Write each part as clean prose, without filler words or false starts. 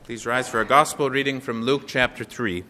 Please rise for a gospel reading from Luke chapter 3.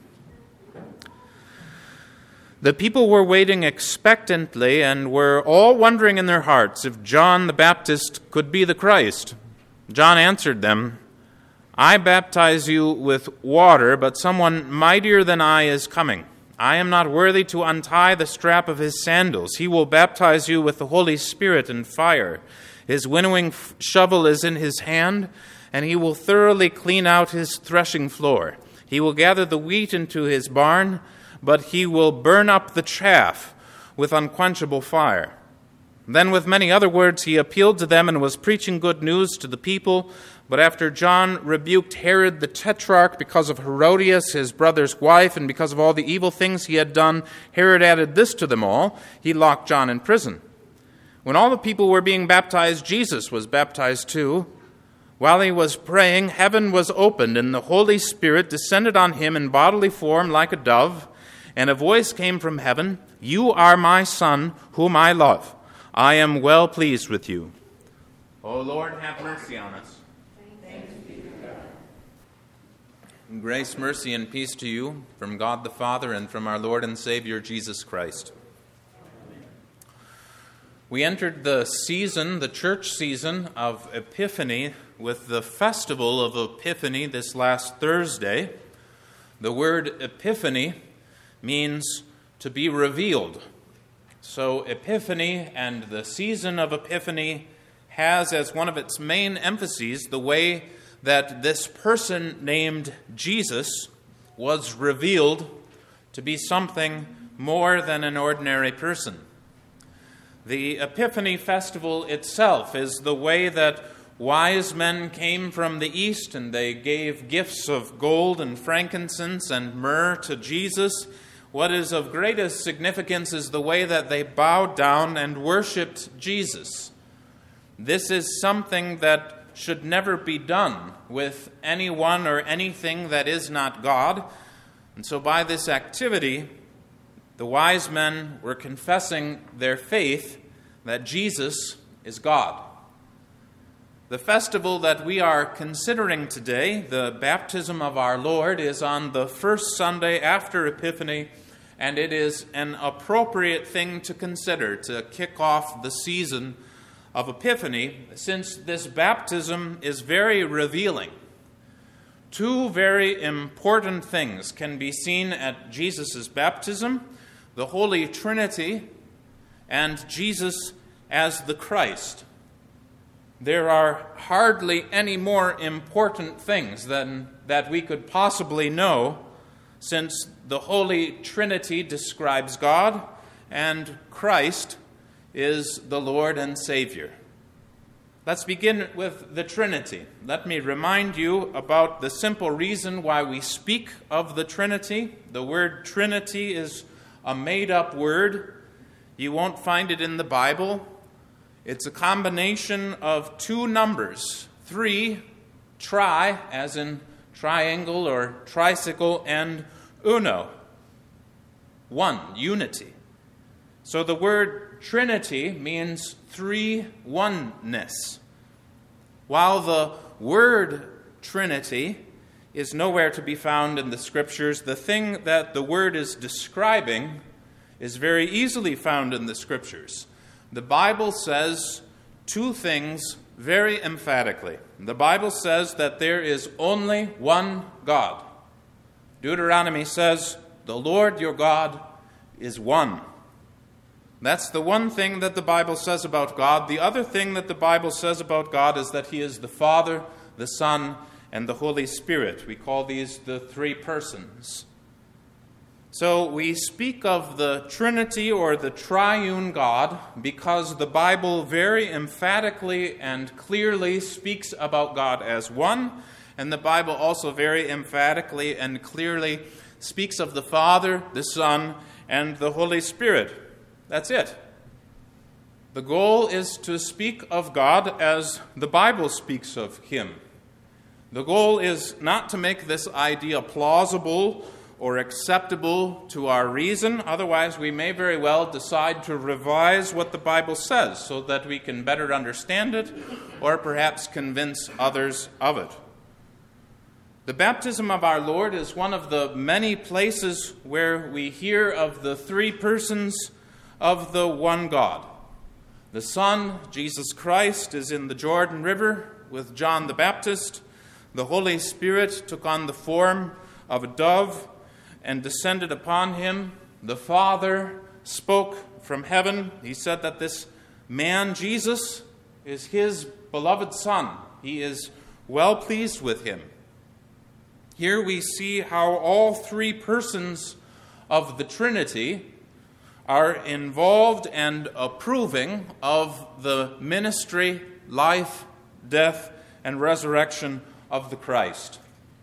The people were waiting expectantly and were all wondering in their hearts if John the Baptist could be the Christ. John answered them, "I baptize you with water, but someone mightier than I is coming. I am not worthy to untie the strap of his sandals. He will baptize you with the Holy Spirit and fire. His winnowing shovel is in his hand, and he will thoroughly clean out his threshing floor. He will gather the wheat into his barn, but he will burn up the chaff with unquenchable fire." Then with many other words he appealed to them and was preaching good news to the people. But after John rebuked Herod the Tetrarch because of Herodias, his brother's wife, and because of all the evil things he had done, Herod added this to them all: he locked John in prison. When all the people were being baptized, Jesus was baptized too. While he was praying, heaven was opened, and the Holy Spirit descended on him in bodily form like a dove, and a voice came from heaven, "You are my Son, whom I love. I am well pleased with you." O Lord, have mercy on us. Thanks be to God. Grace, mercy, and peace to you from God the Father and from our Lord and Savior Jesus Christ. We entered the church season of Epiphany, with the festival of Epiphany this last Thursday. The word Epiphany means to be revealed. So Epiphany and the season of Epiphany has as one of its main emphases the way that this person named Jesus was revealed to be something more than an ordinary person. The Epiphany festival itself is the way that wise men came from the east and they gave gifts of gold and frankincense and myrrh to Jesus. What is of greatest significance is the way that they bowed down and worshipped Jesus. This is something that should never be done with anyone or anything that is not God. And so by this activity, the wise men were confessing their faith that Jesus is God. The festival that we are considering today, the baptism of our Lord, is on the first Sunday after Epiphany, and it is an appropriate thing to consider to kick off the season of Epiphany, since this baptism is very revealing. Two very important things can be seen at Jesus' baptism: the Holy Trinity and Jesus as the Christ. There are hardly any more important things than that we could possibly know, since the Holy Trinity describes God and Christ is the Lord and Savior. Let's begin with the Trinity. Let me remind you about the simple reason why we speak of the Trinity. The word Trinity is a made-up word. You won't find it in the Bible. It's a combination of two numbers: 3, tri, as in triangle or tricycle, and uno, 1, unity. So the word Trinity means three oneness. While the word Trinity is nowhere to be found in the Scriptures, the thing that the word is describing is very easily found in the Scriptures. The Bible says two things very emphatically. The Bible says that there is only one God. Deuteronomy says, "The Lord your God is one." That's the one thing that the Bible says about God. The other thing that the Bible says about God is that He is the Father, the Son, and the Holy Spirit. We call these the three persons. So we speak of the Trinity or the triune God because the Bible very emphatically and clearly speaks about God as one, and the Bible also very emphatically and clearly speaks of the Father, the Son, and the Holy Spirit. That's it. The goal is to speak of God as the Bible speaks of Him. The goal is not to make this idea plausible or acceptable to our reason. Otherwise, we may very well decide to revise what the Bible says so that we can better understand it or perhaps convince others of it. The baptism of our Lord is one of the many places where we hear of the three persons of the one God. The Son, Jesus Christ, is in the Jordan River with John the Baptist. The Holy Spirit took on the form of a dove and descended upon him. The Father spoke from heaven. He said that this man, Jesus, is his beloved Son. He is well pleased with him. Here we see how all three persons of the Trinity are involved and approving of the ministry, life, death, and resurrection of the Christ.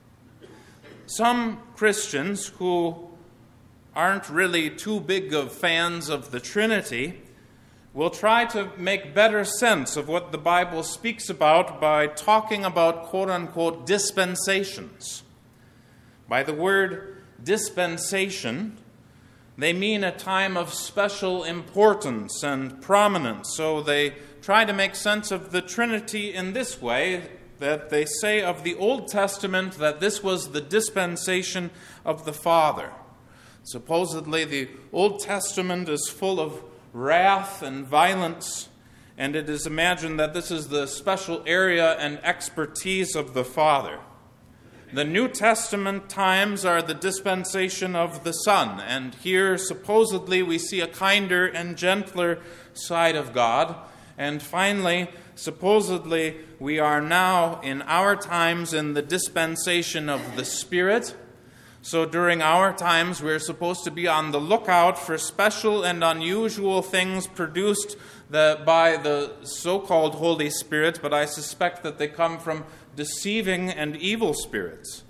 Some Christians who aren't really too big of fans of the Trinity will try to make better sense of what the Bible speaks about by talking about quote-unquote dispensations. By the word dispensation, they mean a time of special importance and prominence. So they try to make sense of the Trinity in this way, that they say of the Old Testament that this was the dispensation of the Father. Supposedly the Old Testament is full of wrath and violence, and it is imagined that this is the special area and expertise of the Father. The New Testament times are the dispensation of the Son, and here supposedly we see a kinder and gentler side of God. And finally, supposedly we are now in our times in the dispensation of the Spirit. So during our times we're supposed to be on the lookout for special and unusual things produced by the so-called Holy Spirit, but I suspect that they come from deceiving and evil spirits.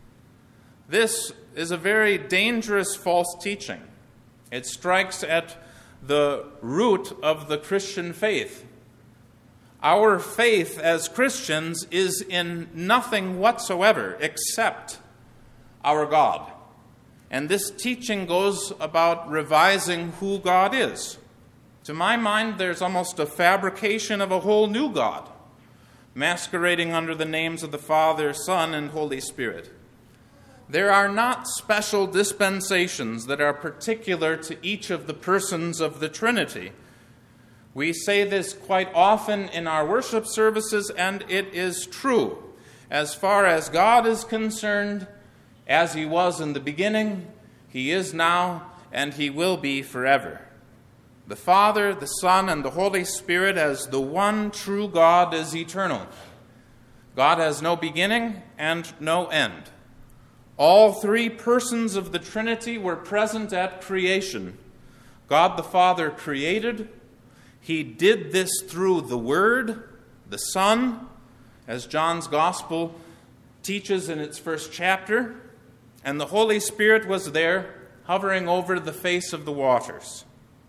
This is a very dangerous false teaching. It strikes at the root of the Christian faith. Our faith as Christians is in nothing whatsoever except our God. And this teaching goes about revising who God is. To my mind, there's almost a fabrication of a whole new God, masquerading under the names of the Father, Son, and Holy Spirit. There are not special dispensations that are particular to each of the persons of the Trinity. We say this quite often in our worship services, and it is true. As far as God is concerned, as he was in the beginning, he is now, and he will be forever. The Father, the Son, and the Holy Spirit as the one true God is eternal. God has no beginning and no end. All three persons of the Trinity were present at creation. God the Father created. He did this through the Word, the Son, as John's Gospel teaches in its first chapter. And the Holy Spirit was there, hovering over the face of the waters.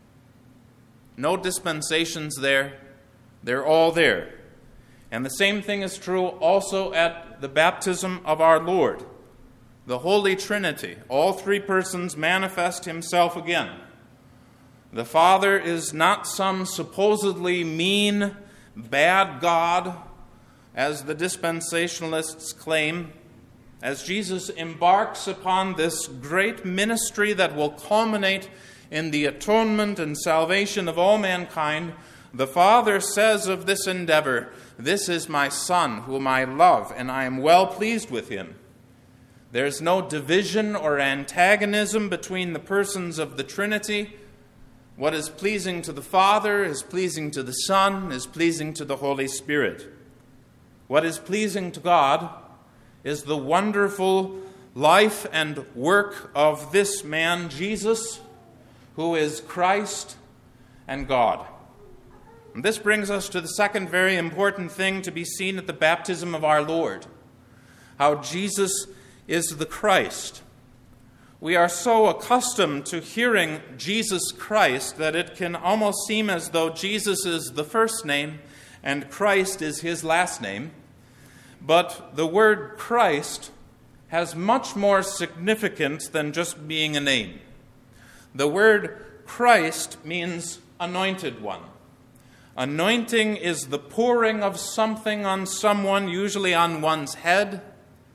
No dispensations there. They're all there. And the same thing is true also at the baptism of our Lord. The Holy Trinity, all three persons manifest himself again. The Father is not some supposedly mean, bad God, as the dispensationalists claim. As Jesus embarks upon this great ministry that will culminate in the atonement and salvation of all mankind, the Father says of this endeavor, "This is my Son, whom I love, and I am well pleased with him." There's no division or antagonism between the persons of the Trinity. What is pleasing to the Father is pleasing to the Son, is pleasing to the Holy Spirit. What is pleasing to God is the wonderful life and work of this man, Jesus, who is Christ and God. And this brings us to the second very important thing to be seen at the baptism of our Lord, how Jesus is the Christ. We are so accustomed to hearing Jesus Christ that it can almost seem as though Jesus is the first name and Christ is his last name. But the word Christ has much more significance than just being a name. The word Christ means anointed one. Anointing is the pouring of something on someone, usually on one's head,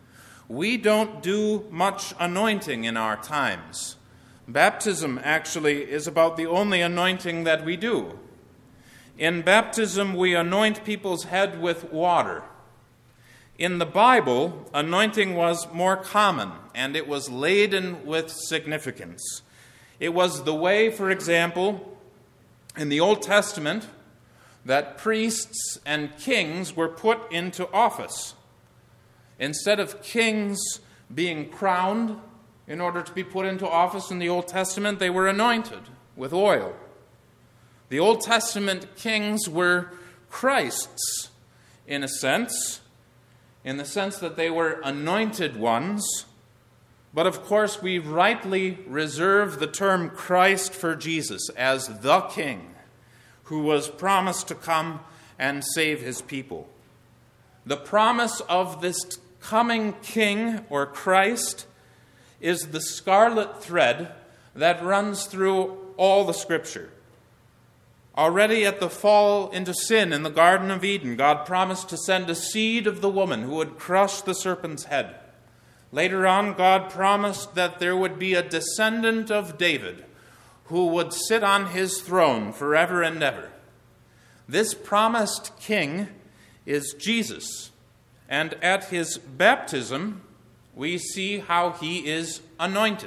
we don't do much anointing in our times. Baptism actually is about the only anointing that we do. In baptism, we anoint people's head with water. In the Bible, anointing was more common, and it was laden with significance. It was the way, for example, in the Old Testament, that priests and kings were put into office. Instead of kings being crowned in order to be put into office in the Old Testament, they were anointed with oil. The Old Testament kings were Christs, in the sense that they were anointed ones. But of course, we rightly reserve the term Christ for Jesus as the King who was promised to come and save his people. The promise of this coming King or Christ is the scarlet thread that runs through all the Scripture. Already at the fall into sin in the Garden of Eden, God promised to send a seed of the woman who would crush the serpent's head. Later on, God promised that there would be a descendant of David who would sit on his throne forever and ever. This promised king is Jesus, and at his baptism, we see how he is anointed.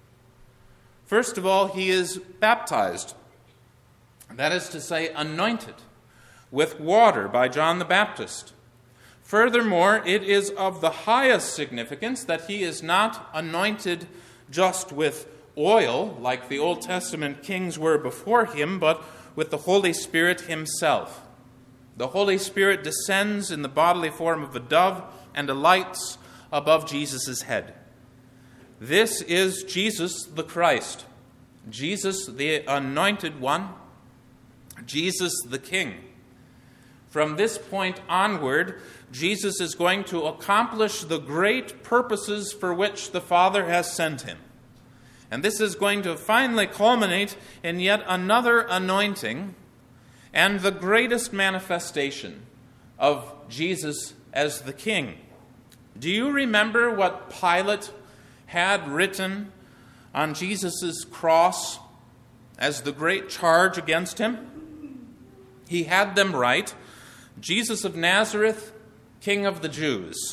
First of all, he is baptized. That is to say, anointed with water by John the Baptist. Furthermore, it is of the highest significance that he is not anointed just with oil, like the Old Testament kings were before him, but with the Holy Spirit himself. The Holy Spirit descends in the bodily form of a dove and alights above Jesus' head. This is Jesus the Christ, Jesus the Anointed One, Jesus the King. From this point onward, Jesus is going to accomplish the great purposes for which the Father has sent him. And this is going to finally culminate in yet another anointing and the greatest manifestation of Jesus as the King. Do you remember what Pilate had written on Jesus' cross as the great charge against him? He had them write, "Jesus of Nazareth, King of the Jews."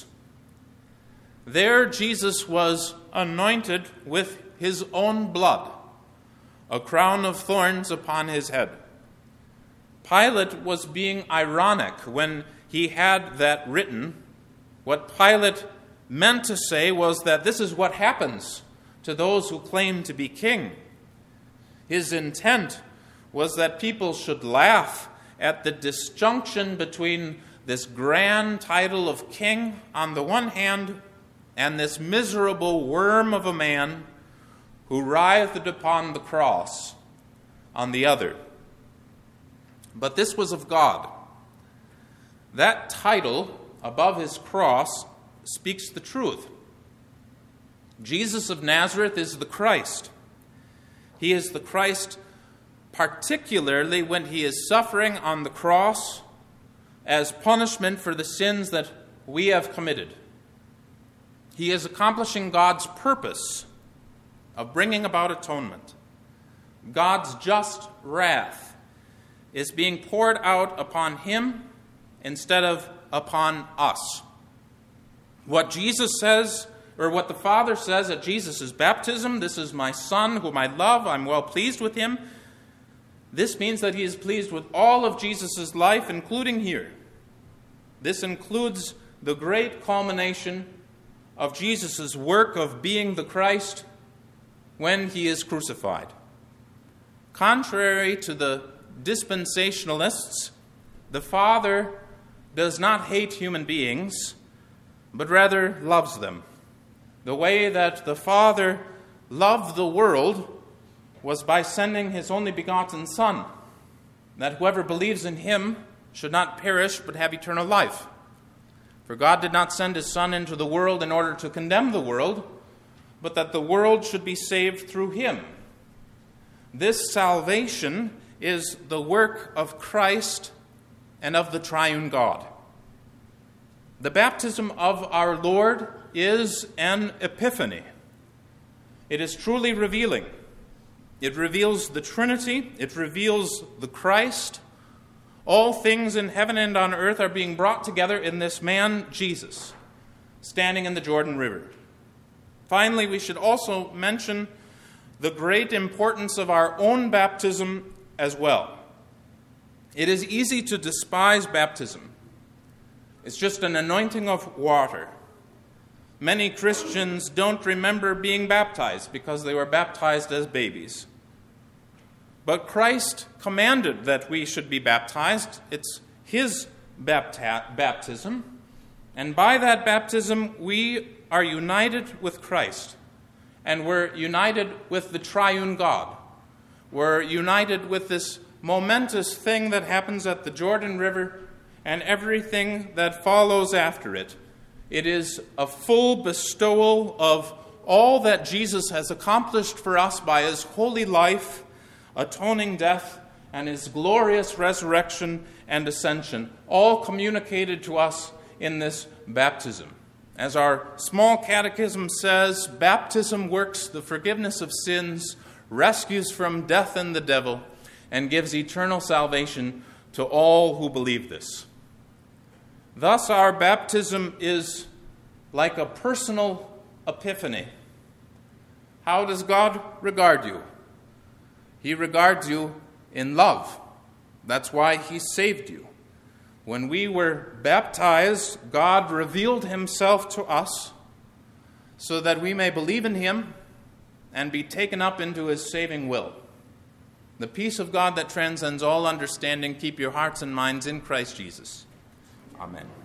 There Jesus was anointed with his own blood, a crown of thorns upon his head. Pilate was being ironic when he had that written. What Pilate meant to say was that this is what happens to those who claim to be king. His intent was that people should laugh at the disjunction between this grand title of king on the one hand and this miserable worm of a man who writhed upon the cross on the other. But this was of God. That title above his cross speaks the truth. Jesus of Nazareth is the Christ. He is the Christ particularly when he is suffering on the cross as punishment for the sins that we have committed. He is accomplishing God's purpose of bringing about atonement. God's just wrath is being poured out upon him instead of upon us. What Jesus says, or what the Father says at Jesus' baptism, "This is my Son whom I love, I'm well pleased with him," this means that he is pleased with all of Jesus' life, including here. This includes the great culmination of Jesus' work of being the Christ when he is crucified. Contrary to the dispensationalists, the Father does not hate human beings, but rather loves them. The way that the Father loved the world was by sending his only begotten Son, that whoever believes in him should not perish but have eternal life. For God did not send his Son into the world in order to condemn the world, but that the world should be saved through him. This salvation is the work of Christ and of the triune God. The baptism of our Lord is an epiphany. It is truly revealing. It reveals the Trinity. It reveals the Christ. All things in heaven and on earth are being brought together in this man, Jesus, standing in the Jordan River. Finally, we should also mention the great importance of our own baptism as well. It is easy to despise baptism. It's just an anointing of water. Many Christians don't remember being baptized because they were baptized as babies. But Christ commanded that we should be baptized. It's his baptism. And by that baptism, we are united with Christ. And we're united with the triune God. We're united with this momentous thing that happens at the Jordan River and everything that follows after it. It is a full bestowal of all that Jesus has accomplished for us by his holy life, atoning death, and his glorious resurrection and ascension, all communicated to us in this baptism. As our small catechism says, baptism works the forgiveness of sins, rescues from death and the devil, and gives eternal salvation to all who believe this. Thus, our baptism is like a personal epiphany. How does God regard you? He regards you in love. That's why he saved you. When we were baptized, God revealed himself to us so that we may believe in him and be taken up into his saving will. The peace of God that transcends all understanding, keep your hearts and minds in Christ Jesus. Amen.